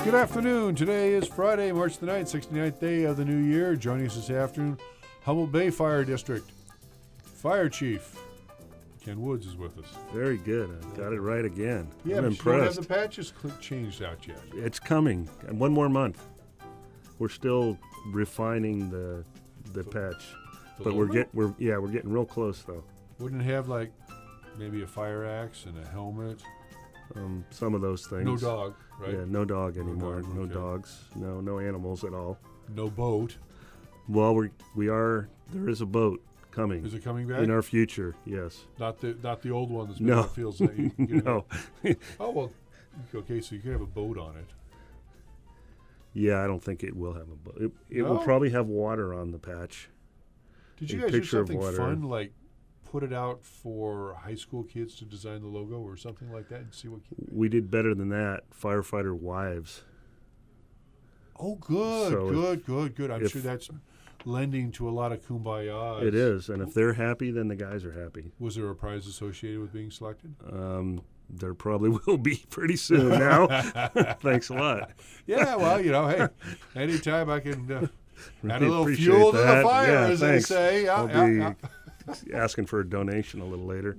Good afternoon. Today is Friday, March the 9th, 69th day of the new year. Joining us this afternoon, Humboldt Bay Fire District Fire Chief Ken Woods is with us. Very good. I got it right again. Yeah, I'm but impressed. you don't have the patches changed out yet. It's coming. And one more month. We're still refining the patch, but we're getting real close though. Wouldn't it have like maybe a fire axe and a helmet? Some of those things. No dog, right? Yeah, no dog anymore. dog, No okay. dogs. No animals at all. No boat. Well, there is a boat coming. Is it coming back? In our future? Yes. Not the old one that's made No. out of fields that you can No. Oh well. Okay, so you can have a boat on it. Yeah, I don't think it will have a boat. It No? will probably have water on the patch. Did you A guys do picture of something water. fun like put it out for high school kids to design the logo or something like that and see what kids? We did better than that. Firefighter wives. Oh, good, So good. I'm if- sure that's lending to a lot of kumbaya. It is, and if they're happy, then the guys are happy. Was there a prize associated with being selected? There probably will be pretty soon now. Thanks a lot. Yeah, well, hey, anytime I can add a Really little appreciate fuel to the that. fire, Yeah, as thanks. they say. Yeah, I'll yeah, be asking for a donation a little later.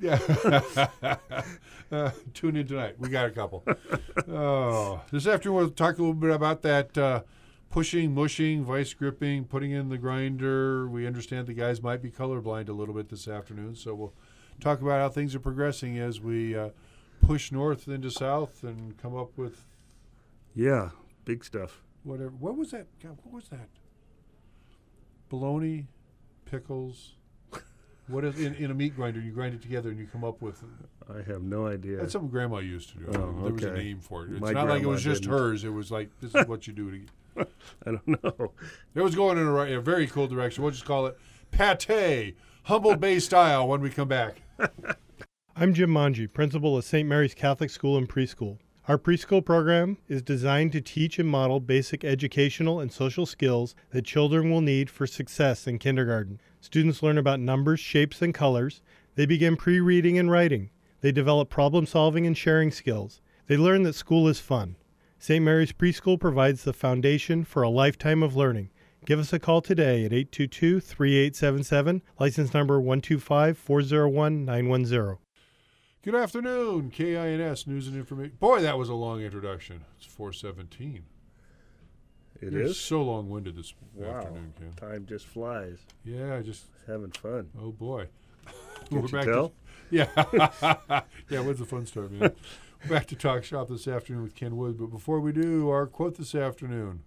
yeah. Tune in tonight. We got a couple. This afternoon we'll talk a little bit about that pushing, mushing, vice gripping, putting in the grinder. We understand the guys might be colorblind a little bit this afternoon, so we'll talk about how things are progressing as we push north into south and come up with Yeah, big stuff. whatever. What was that? God, what was that? Bologna, pickles. What is in a meat grinder? You grind it together and you come up with. I have no idea. That's something Grandma used to do. Oh, There was a okay. name for it. It's My not like it grandma was just didn't. hers. It was like this is what you do to. I don't know. It was going in a very cool direction. We'll just call it pate, Humboldt Bay style. When we come back. I'm Jim Manji, principal of St. Mary's Catholic School and Preschool. Our preschool program is designed to teach and model basic educational and social skills that children will need for success in kindergarten. Students learn about numbers, shapes, and colors. They begin pre-reading and writing. They develop problem-solving and sharing skills. They learn that school is fun. St. Mary's Preschool provides the foundation for a lifetime of learning. Give us a call today at 822-3877, license number 125-401-910. Good afternoon, KINS News and Information. Boy, that was a long introduction. It's 4:17. It You're is? so long-winded this Wow. afternoon, Ken. Time just flies. Yeah, just Having fun. oh boy. Can't you tell? Yeah. Yeah, when's the fun start, man? We're back to Talk Shop this afternoon with Ken Woods. But before we do, our quote this afternoon.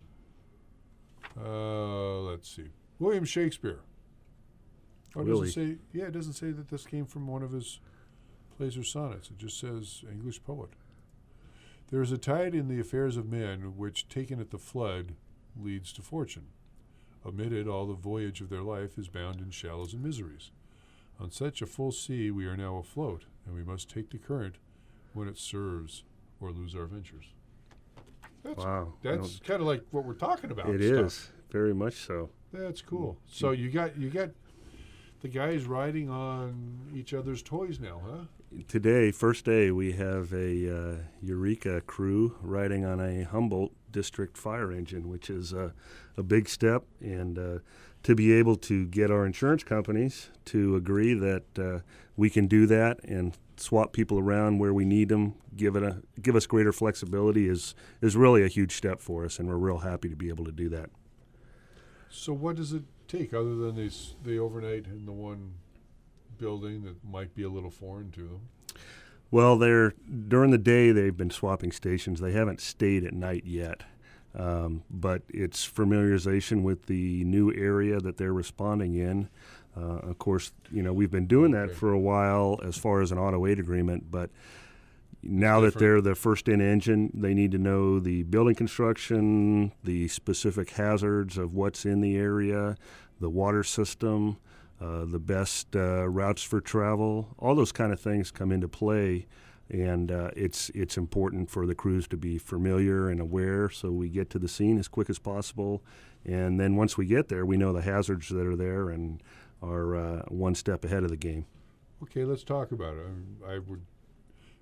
Let's see. William Shakespeare. Oh, it Really? doesn't say, yeah, it doesn't say that this came from one of his plays or sonnets. It just says English poet. There is a tide in the affairs of men which, taken at the flood, leads to fortune. Amid it, all the voyage of their life is bound in shallows and miseries. On such a full sea we are now afloat, and we must take the current when it serves or lose our ventures. Wow. That's kind of like what we're talking about. It stuff. is. Very much so. That's cool. So you got the guys riding on each other's toys now, huh? Today, first day, we have a Eureka crew riding on a Humboldt District fire engine, which is a big step. And to be able to get our insurance companies to agree that we can do that and swap people around where we need them, give us greater flexibility is really a huge step for us, and we're real happy to be able to do that. So what does it take other than they overnight in the one building that might be a little foreign to them? Well, during the day they've been swapping stations. They haven't stayed at night yet, but it's familiarization with the new area that they're responding in. Of course, we've been doing that for a while as far as an auto aid agreement, but now that they're the first in engine, they need to know the building construction, the specific hazards of what's in the area, the water system, the best routes for travel. All those kind of things come into play, and it's important for the crews to be familiar and aware so we get to the scene as quick as possible. And then once we get there, we know the hazards that are there and are one step ahead of the game. Okay, let's talk about it. I would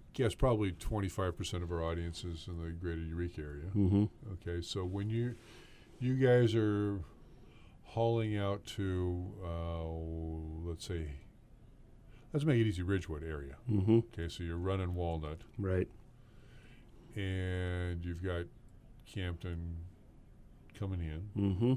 guess probably 25% of our audience is in the greater Eureka area. Mm-hmm. Okay, so when you guys are hauling out to, let's make it easy, Ridgewood area. Mm-hmm. Okay, so you're running Walnut, Right. and you've got Campton coming in. Mm-hmm.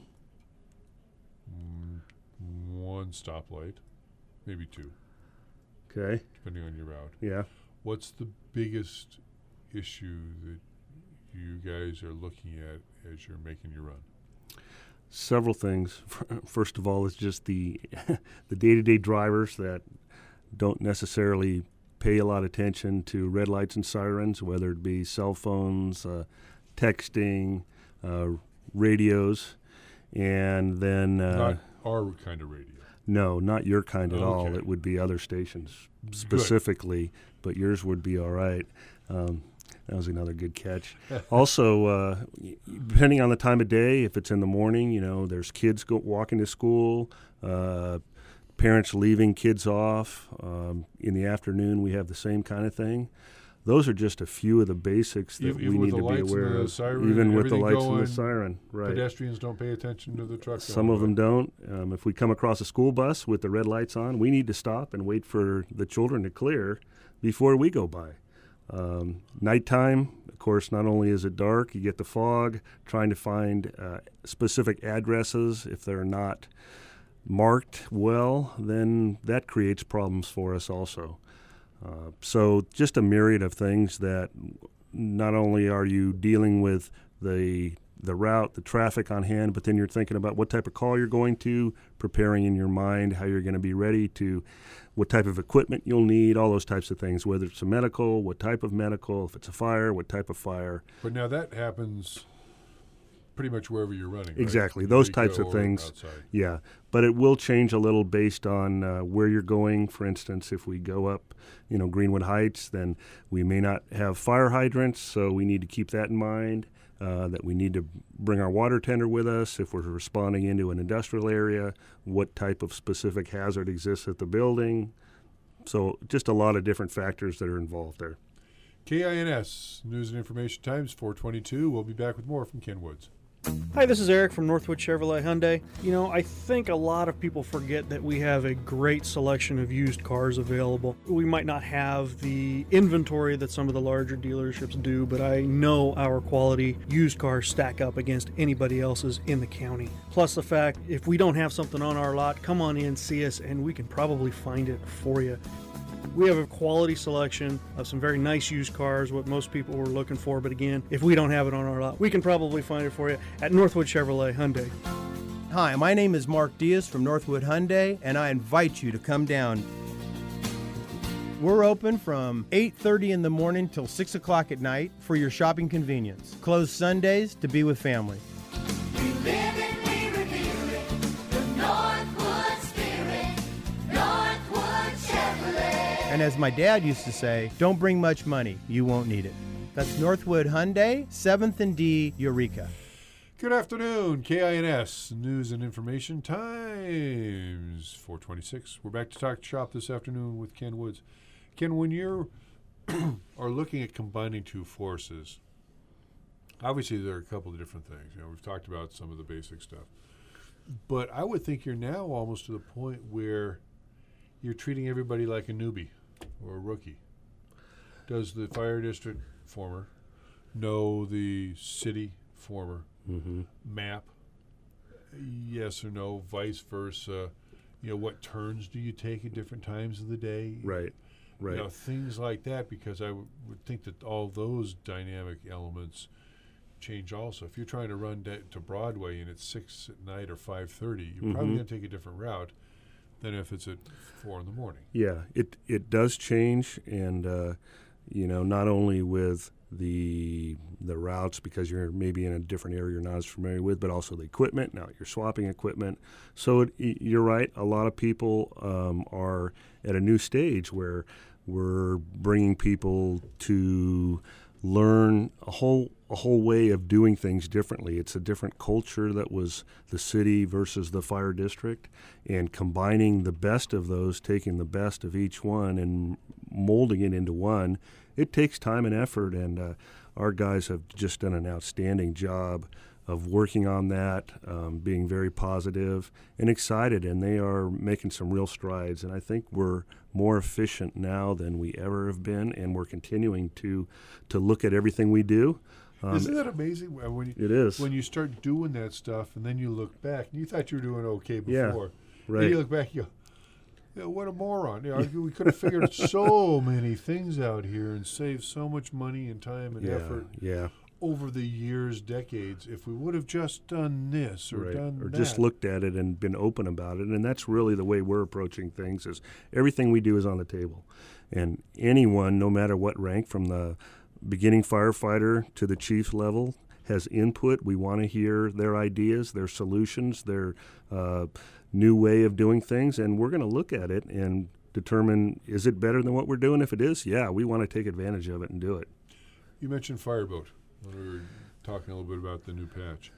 One stoplight, maybe two, Okay. depending on your route. Yeah. What's the biggest issue that you guys are looking at as you're making your run? Several things. First of all, it's just the the day-to-day drivers that don't necessarily pay a lot of attention to red lights and sirens, whether it be cell phones, texting, radios, and then Not our kind of radio. no, not your kind at all. Okay. It would be other stations specifically, but yours would be all right. That was another good catch. Also, depending on the time of day, if it's in the morning, there's kids walking to school, parents leaving kids off. In the afternoon, we have the same kind of thing. Those are just a few of the basics that Even we with need the to be lights and aware the of. siren, Even with the everything lights and going, the siren, right. Pedestrians don't pay attention to the truck. Some of them don't. If we come across a school bus with the red lights on, we need to stop and wait for the children to clear before we go by. Nighttime, of course, not only is it dark, you get the fog, trying to find specific addresses. If they're not marked well, then that creates problems for us also. So just a myriad of things that not only are you dealing with the route, the traffic on hand, but then you're thinking about what type of call you're going to, preparing in your mind how you're going to be ready to, what type of equipment you'll need, all those types of things, whether it's a medical, what type of medical, if it's a fire, what type of fire. But now that happens pretty much wherever you're running. Exactly, right? those Eureka types of or things. outside. Yeah, but it will change a little based on where you're going. For instance, if we go up, Greenwood Heights, then we may not have fire hydrants, so we need to keep that in mind. That we need to bring our water tender with us if we're responding into an industrial area, what type of specific hazard exists at the building. So just a lot of different factors that are involved there. KINS, News and Information Times, 422. We'll be back with more from Ken Woods. Hi, this is Eric from Northwood Chevrolet Hyundai. I think a lot of people forget that we have a great selection of used cars available. We might not have the inventory that some of the larger dealerships do, but I know our quality used cars stack up against anybody else's in the county. Plus the fact, if we don't have something on our lot, come on in, see us, and we can probably find it for you. We have a quality selection of some very nice used cars, what most people were looking for. But again, if we don't have it on our lot, we can probably find it for you at Northwood Chevrolet Hyundai. Hi, my name is Mark Diaz from Northwood Hyundai, and I invite you to come down. We're open from 8:30 in the morning till 6 o'clock at night for your shopping convenience. Closed Sundays to be with family. We live it, we revere it, the Northwood spirit, Northwood Chevrolet. And as my dad used to say, don't bring much money, you won't need it. That's Northwood Hyundai, 7th and D, Eureka. Good afternoon, KINS, News and Information Times, 426. We're back to Talk Shop this afternoon with Ken Woods. Ken, when you are looking at combining two forces, obviously there are a couple of different things. We've talked about some of the basic stuff. But I would think you're now almost to the point where you're treating everybody like a newbie or a rookie. Does the fire district former know the city former map? Yes or no, vice versa. What turns do you take at different times of the day? Right. Things like that, because I would think that all those dynamic elements change also. If you're trying to run to Broadway and it's 6 at night or 5:30, you're probably going to take a different route than if it's at 4 in the morning. Yeah, it does change, and not only with the routes, because you're maybe in a different area you're not as familiar with, but also the equipment. Now you're swapping equipment. So you're right. A lot of people are at a new stage where we're bringing people to learn a whole way of doing things differently. It's a different culture that was the city versus the fire district, and combining the best of those, taking the best of each one and molding it into one. it takes time and effort, and our guys have just done an outstanding job of working on that, being very positive and excited, and they are making some real strides. And I think we're more efficient now than we ever have been, and we're continuing to look at everything we do. Isn't that amazing? When you, It is. When you start doing that stuff, and then you look back, and you thought you were doing okay Yeah, before. right. Then you look back, you go, yeah, what a moron. You know, we could have figured so many things out here and saved so much money and time and effort Yeah, over the years, decades, if we would have just done this or right. done Or that. just looked at it and been open about it. And that's really the way we're approaching things, is everything we do is on the table. And anyone, no matter what rank, from the beginning firefighter to the chief level, has input. We want to hear their ideas, their solutions, their new way of doing things, and we're going to look at it and determine, is it better than what we're doing? If it is, yeah, we want to take advantage of it and do it. You mentioned Fireboat when we were talking a little bit about the new patch.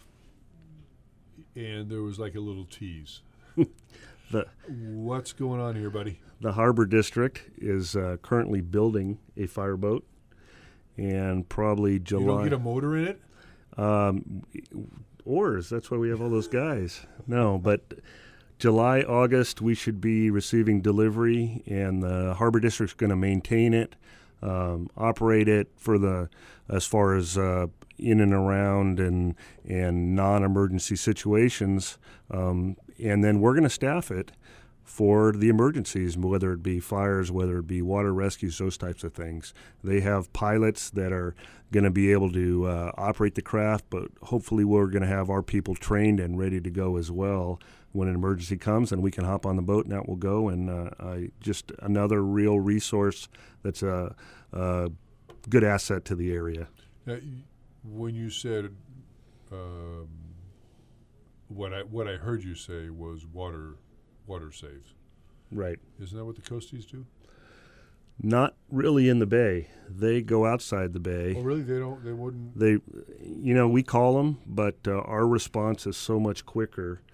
And there was like a little tease. What's going on here, buddy? The Harbor District is currently building a fireboat, and probably July. You don't get a motor in it? Oars. That's why we have all those guys. No, but July, August, we should be receiving delivery, and the Harbor District's going to maintain it, operate it for as far as in and around and non-emergency situations, and then we're going to staff it for the emergencies, whether it be fires, whether it be water rescues, those types of things. They have pilots that are going to be able to operate the craft, but hopefully we're going to have our people trained and ready to go as well when an emergency comes, and we can hop on the boat and out we'll go. And just another real resource that's a good asset to the area. Now, when you said what I heard you say was water saves. Right. Isn't that what the Coasties do? Not really in the bay. They go outside the bay. Oh, really? They wouldn't. They, we call them, but our response is so much quicker.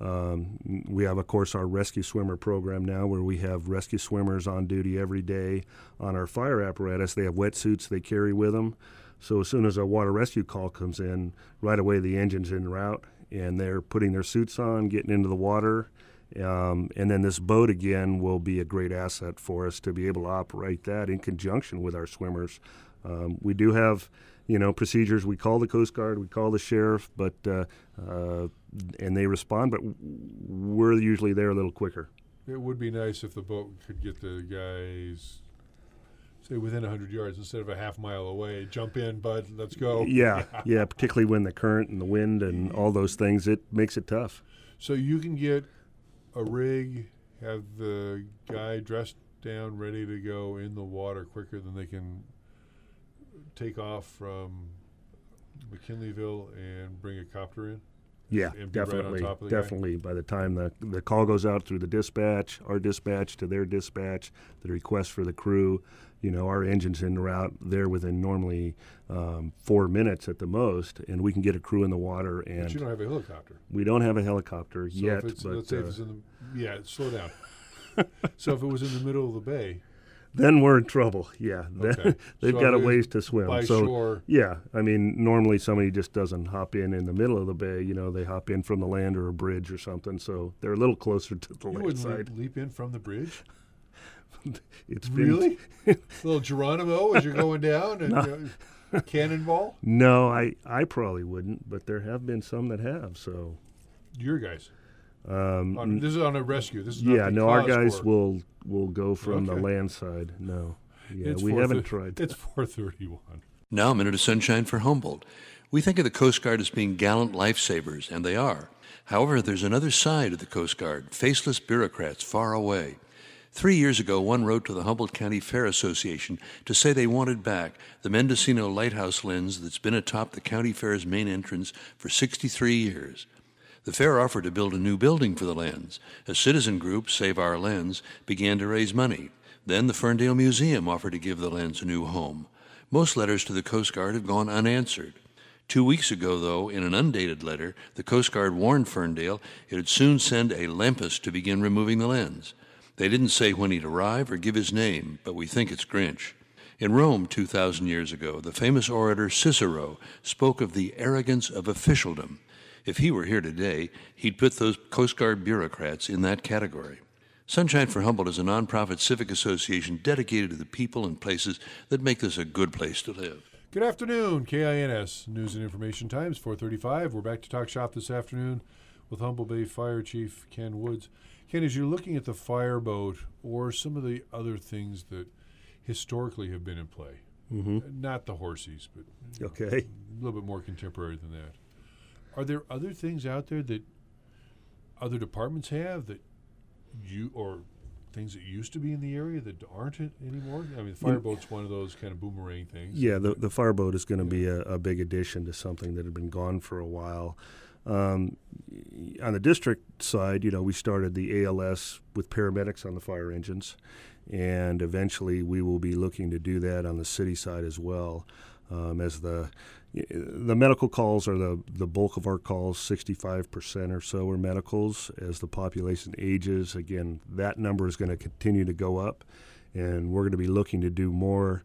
We have, of course, our rescue swimmer program now, where we have rescue swimmers on duty every day on our fire apparatus. They have wetsuits they carry with them. So as soon as a water rescue call comes in, right away the engine's en route, and they're putting their suits on, getting into the water. And then this boat, again, will be a great asset for us to be able to operate that in conjunction with our swimmers. We do have, procedures. We call the Coast Guard, we call the sheriff, and they respond, but we're usually there a little quicker. It would be nice if the boat could get the guys, say, within 100 yards instead of a half mile away. Jump in, bud, let's go. Yeah, particularly when the current and the wind and all those things, it makes it tough. So you can get a rig, have the guy dressed down, ready to go in the water quicker than they can take off from McKinleyville and bring a copter in? Yeah, And be right on definitely, top of the guy? definitely. By the time the call goes out through the dispatch, our dispatch to their dispatch, the request for the crew, our engine's en route. They're within normally 4 minutes at the most, and we can get a crew in the water. And But you don't have a helicopter. we don't have a helicopter So yet. if it's, but let's say if it's in the, slow down. So if it was in the middle of the bay, then we're in trouble. Yeah, Okay. then they've So got a if it ways was to swim. by so shore. yeah, I mean, normally somebody just doesn't hop in the middle of the bay. They hop in from the land or a bridge or something. So they're a little closer to the you land wouldn't side. leap in from the bridge? It's been- Really? A little Geronimo as you're going down and cannonball? No, I probably wouldn't, but there have been some that have. So Your guys. This is on a rescue. This is not yeah, the no, our cause guys for- will go from the Okay. land side. No, yeah, It's we 4:30 haven't tried. It's 4:31. Now a minute of sunshine for Humboldt. We think of the Coast Guard as being gallant lifesavers, and they are. However, there's another side of the Coast Guard, faceless bureaucrats far away. 3 years ago, one wrote to the Humboldt County Fair Association to say they wanted back the Mendocino Lighthouse lens that's been atop the county fair's main entrance for 63 years. The fair offered to build a new building for the lens. A citizen group, Save Our Lens, began to raise money. Then the Ferndale Museum offered to give the lens a new home. Most letters to the Coast Guard have gone unanswered. 2 weeks ago, though, in an undated letter, the Coast Guard warned Ferndale it would soon send a Lempus to begin removing the lens. They didn't say when he'd arrive or give his name, but we think it's Grinch. In Rome 2,000 years ago, the famous orator Cicero spoke of the arrogance of officialdom. If he were here today, he'd put those Coast Guard bureaucrats in that category. Sunshine for Humboldt is a nonprofit civic association dedicated to the people and places that make this a good place to live. Good afternoon, KINS News and Information Times, 4:35. We're back to talk shop this afternoon with Humboldt Bay Fire Chief Ken Woods. Ken, as you're looking at the fireboat or some of the other things that historically have been in play, not the horsies, but Okay. a little bit more contemporary than that, are there other things out there that other departments have that you, or things that used to be in the area that aren't anymore? I mean, the fireboat's one of those kind of boomerang things. Yeah, the fireboat is going to be a big addition to something that had been gone for a while. On the district side, we started the ALS with paramedics on the fire engines, and eventually we will be looking to do that on the city side as well. As the medical calls are the bulk of our calls, 65% or so are medicals. As the population ages, again, that number is going to continue to go up, and we're going to be looking to do more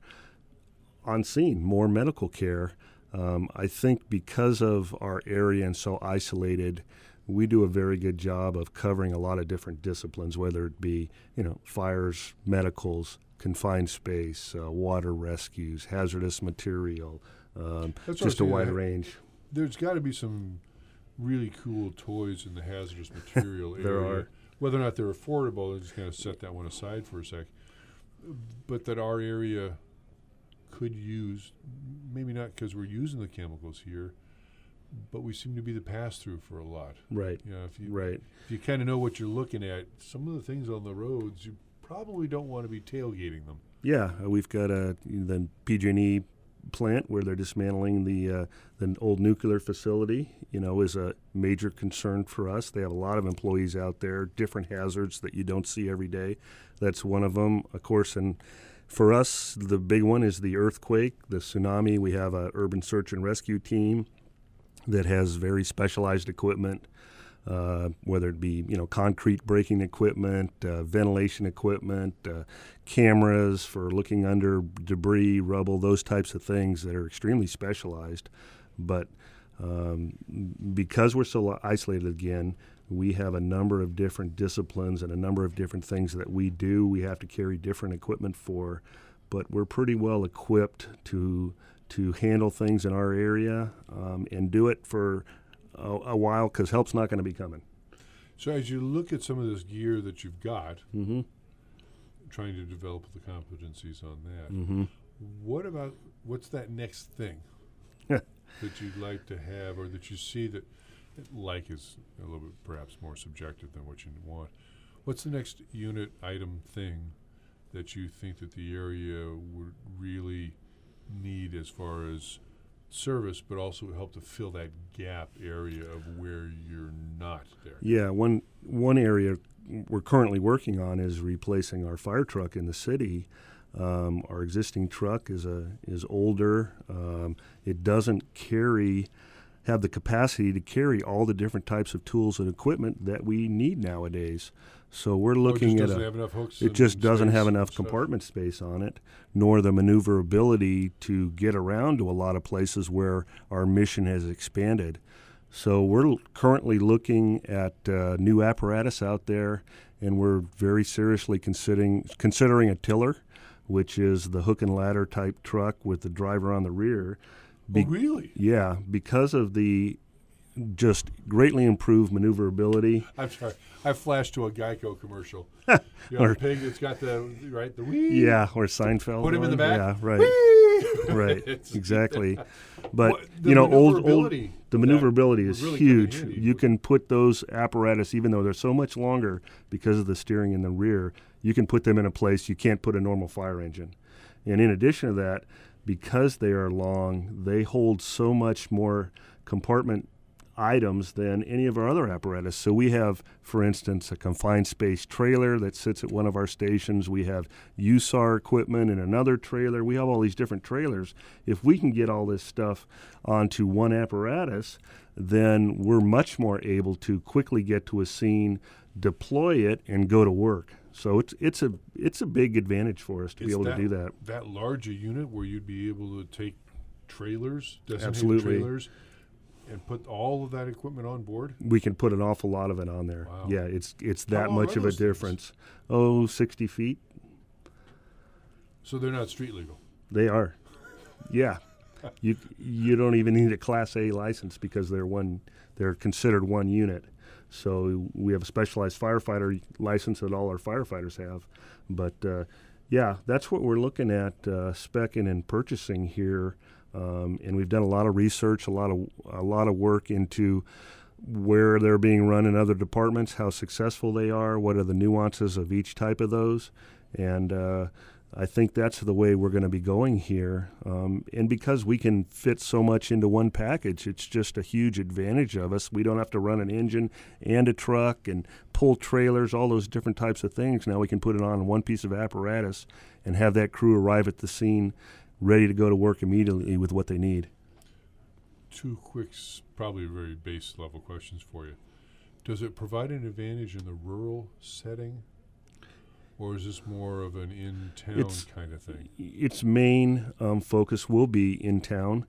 on scene, more medical care. I think because of our area and so isolated, we do a very good job of covering a lot of different disciplines, whether it be, fires, medicals, confined space, water rescues, hazardous material, just a wide range. There's got to be some really cool toys in the hazardous material area. There are. Whether or not they're affordable, let's just kind of set that one aside for a sec. But that our area could use, maybe not because we're using the chemicals here, but we seem to be the pass-through for a lot. Right. If you kind of know what you're looking at, some of the things on the roads, you probably don't want to be tailgating them. Yeah, we've got the PG&E plant where they're dismantling the old nuclear facility, is a major concern for us. They have a lot of employees out there, different hazards that you don't see every day. That's one of them, of course. And for us, the big one is the earthquake, the tsunami. We have an urban search and rescue team that has very specialized equipment, whether it be concrete breaking equipment, ventilation equipment, cameras for looking under debris, rubble, those types of things that are extremely specialized. But because we're so isolated again, we have a number of different disciplines and a number of different things that we do. We have to carry different equipment for, but we're pretty well equipped to handle things in our area and do it for a while, because help's not going to be coming. So as you look at some of this gear that you've got, trying to develop the competencies on that, what's that next thing that you'd like to have, or that you see that like is a little bit perhaps more subjective than what you want? What's the next unit item thing that you think that the area would really need as far as service, but also help to fill that gap area of where you're not there? Yeah, one area we're currently working on is replacing our fire truck in the city. Our existing truck is older. It doesn't have the capacity to carry all the different types of tools and equipment that we need nowadays. So we're looking it at doesn't have enough hooks. It just doesn't have enough stuff. compartment space on it, nor the maneuverability to get around to a lot of places where our mission has expanded. So we're currently looking at new apparatus out there, and we're very seriously considering a tiller, which is the hook and ladder type truck with the driver on the rear. Oh, really? Yeah, because of the just greatly improved maneuverability. I'm sorry. I flashed to a Geico commercial. The pig that's got the whee. Yeah, or Seinfeld. Put him in the back. Yeah, right. Whee! Right, exactly. But The the maneuverability is really huge. come in handy. You can put those apparatus, even though they're so much longer because of the steering in the rear, you can put them in a place you can't put a normal fire engine. And in addition to that, because they are long, they hold so much more compartment items than any of our other apparatus. So we have, for instance, a confined space trailer that sits at one of our stations. We have USAR equipment in another trailer. We have all these different trailers. If we can get all this stuff onto one apparatus, then we're much more able to quickly get to a scene, deploy it, and go to work. So it's a big advantage for us to be Is able to do that. That large a unit where you'd be able to take trailers, designated Absolutely. trailers, and put all of that equipment on board? We can put an awful lot of it on there. Wow. Yeah, it's How that long much are of a those things? difference. Oh, 60 feet. So they're not street legal. They are. Yeah. You don't even need a Class A license because they're considered one unit. So we have a specialized firefighter license that all our firefighters have. But yeah, that's what we're looking at speccing and purchasing here. And we've done a lot of research, a lot of work into where they're being run in other departments, how successful they are, what are the nuances of each type of those, and I think that's the way we're going to be going here. And because we can fit so much into one package, it's just a huge advantage of us. We don't have to run an engine and a truck and pull trailers, all those different types of things. Now we can put it on one piece of apparatus and have that crew arrive at the scene ready to go to work immediately with what they need. Two quick, probably very base level questions for you. Does it provide an advantage in the rural setting? Or is this more of an in-town kind of thing? Its main focus will be in town,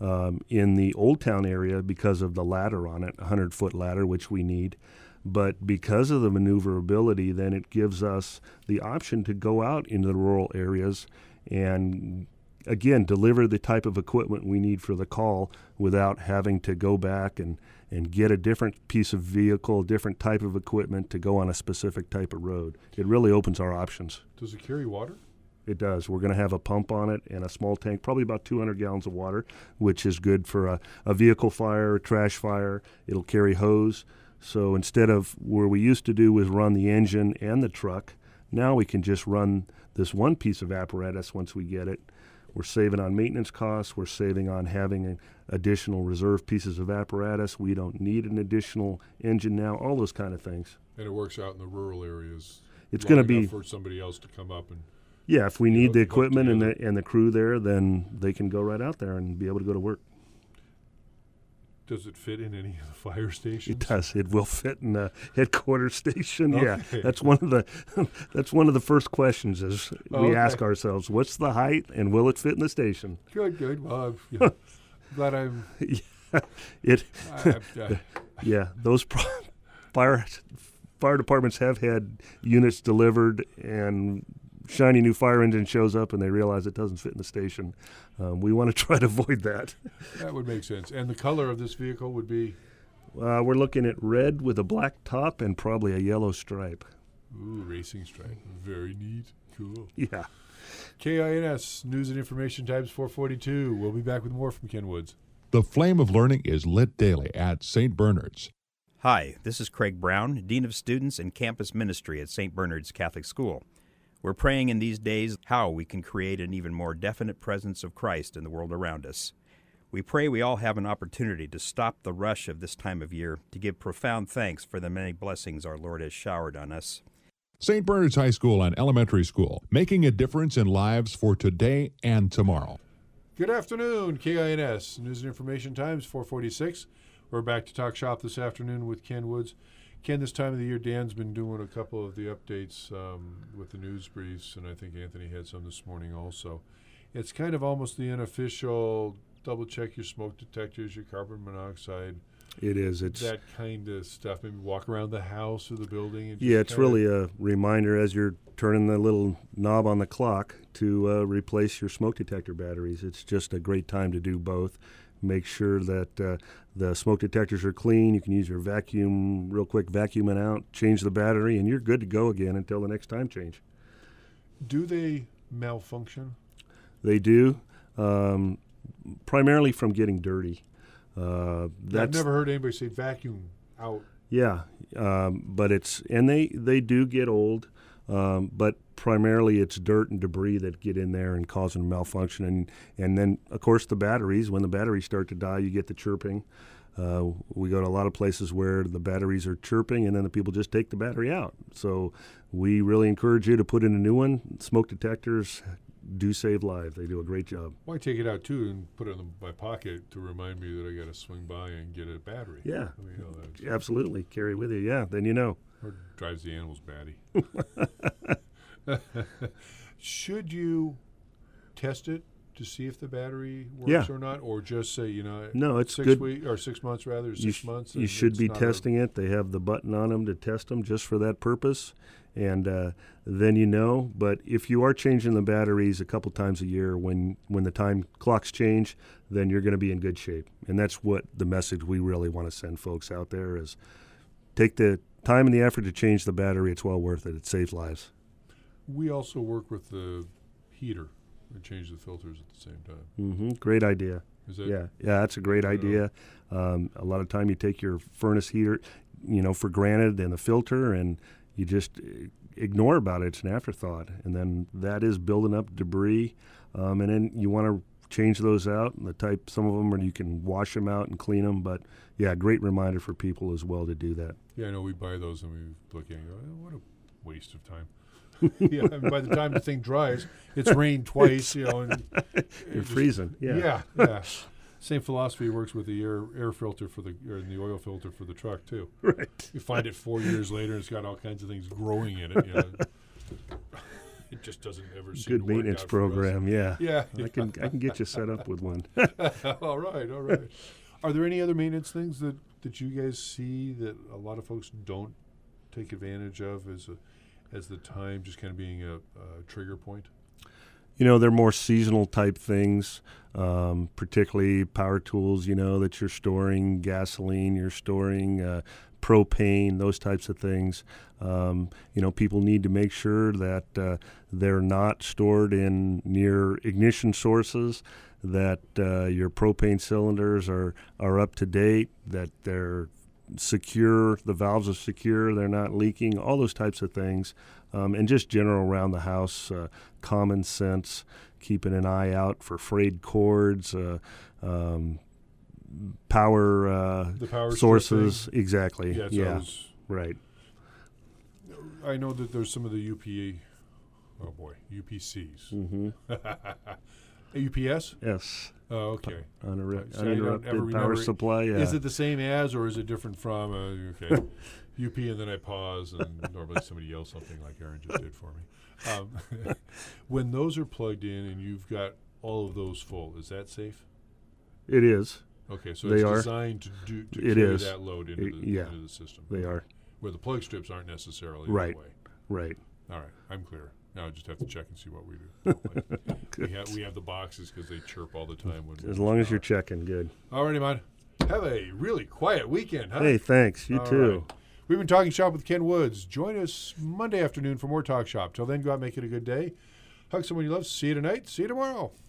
in the Old Town area because of the ladder on it, a 100-foot ladder, which we need. But because of the maneuverability, then it gives us the option to go out into the rural areas and, again, deliver the type of equipment we need for the call without having to go back and get a different piece of vehicle, different type of equipment to go on a specific type of road. It really opens our options. Does it carry water? It does. We're going to have a pump on it and a small tank, probably about 200 gallons of water, which is good for a vehicle fire, a trash fire. It'll carry hose. So instead of where we used to do was run the engine and the truck, now we can just run this one piece of apparatus once we get it. We're saving on maintenance costs. We're saving on having additional reserve pieces of apparatus. We don't need an additional engine now, all those kind of things. And it works out in the rural areas. It's long going to be enough for somebody else to come up and. Yeah, if we need the hook equipment together. and the crew there, then they can go right out there and be able to go to work. Does it fit in any of the fire stations? It does. It will fit in the headquarters station. Yeah, Okay. that's one of the first questions is we Okay. ask ourselves, what's the height and will it fit in the station? Good. Well, I'm glad I'm. It I yeah, those fire departments have had units delivered and shiny new fire engine shows up and they realize it doesn't fit in the station. We want to try to avoid that. that would make sense. And the color of this vehicle would be. We're looking at red with a black top and probably a yellow stripe. Ooh, racing stripe. Very neat. Cool. Yeah. KINS News and Information Times 442. We'll be back with more from Ken Woods. The flame of learning is lit daily at St. Bernard's. Hi, this is Craig Brown, Dean of Students and Campus Ministry at St. Bernard's Catholic School. We're praying in these days how we can create an even more definite presence of Christ in the world around us. We pray we all have an opportunity to stop the rush of this time of year to give profound thanks for the many blessings our Lord has showered on us. St. Bernard's High School and Elementary School, making a difference in lives for today and tomorrow. Good afternoon, KINS News and Information Times 446. We're back to talk shop this afternoon with Ken Woods. Ken, this time of the year, Dan's been doing a couple of the updates with the news briefs, and I think Anthony had some this mordan also. It's kind of almost the unofficial double-check your smoke detectors, your carbon monoxide, It is. It's that kind of stuff. Maybe walk around the house or the building. And yeah, just it's kinda- really a reminder as you're turning the little knob on the clock to replace your smoke detector batteries. It's just a great time to do both. Make sure that the smoke detectors are clean. You can use your vacuum, real quick, vacuum it out, change the battery, and you're good to go again until the next time change. Do they malfunction? They do, primarily from getting dirty. I've That's never heard anybody say vacuum out. Yeah, but they do get old, but primarily it's dirt and debris that get in there and cause them malfunction, and then of course the batteries. When the batteries start to die, you get the chirping. We go to a lot of places where the batteries are chirping, and then the people just take the battery out. So we really encourage you to put in a new one. Smoke detectors do save lives. They do a great job. Well, I take it out too and put it in my pocket to remind me that I got to swing by and get a battery. Yeah, I mean, that's, absolutely. Carry with you. Yeah, then you know. or drives the animals batty. Should you test it to see if the battery works Yeah. or not, or just say, No, it's 6 good. weeks or 6 months rather, 6 months? You and should it's be not a- testing it. They have the button on them to test them just for that purpose, and then you know. But if you are changing the batteries a couple times a year, when the time clocks change, then you're going to be in good shape. And that's what the message we really want to send folks out there is: take the time and the effort to change the battery. It's well worth it. It saves lives. We also work with the heater and change the filters at the same time. Mm-hmm. Great idea. Is that Yeah, that's a great idea. A lot of time you take your furnace heater, for granted, and the filter, and you just ignore about it. It's an afterthought, and then that is building up debris. And then you want to change those out. And some of them, you can wash them out and clean them. But yeah, great reminder for people as well to do that. Yeah, I know we buy those and we look at it and go, what a waste of time. Yeah, I mean, by the time the thing dries, it's rained twice, and You're freezing. Yeah. Same philosophy works with the air filter or the oil filter for the truck too. Right. You find it 4 years later, and it's got all kinds of things growing in it. It just doesn't ever seem Good to work maintenance out for us. program. Yeah. Yeah. I can get you set up with one. all right. Are there any other maintenance things that you guys see that a lot of folks don't take advantage of as the time just kind of being a trigger point? They're more seasonal type things, particularly power tools, that you're storing, gasoline, you're storing propane, those types of things. People need to make sure that they're not stored near ignition sources, that your propane cylinders are up to date, that they're secure, the valves are secure, they're not leaking, all those types of things. And just general around the house, common sense, keeping an eye out for frayed cords, power The power sources. strip thing? Exactly. Yeah. Yeah. Right. I know that there's some of the UPCs. Mm-hmm. UPS? Yes. Oh, okay. See, I don't ever Uninterrupted power remember. supply. Yeah. Is it the same as, or is it different from? Okay. UP, and then I pause, and normally somebody yells something like Aaron just did for me. When those are plugged in and you've got all of those full, is that safe? It is. Okay, so They it's are. designed to It carry is. that load into Yeah. the system. They are. Where the plug strips aren't necessarily Right. that way. Right. All right, I'm clear. Now I just have to check and see what we do. we have the boxes because they chirp all the time. As long as you're checking, good. All righty, man. Have a really quiet weekend, huh? Hey, thanks. You All too. right. We've been Talking Shop with Ken Woods. Join us Monday afternoon for more Talk Shop. Till then, go out and make it a good day. Hug someone you love. See you tonight. See you tomorrow.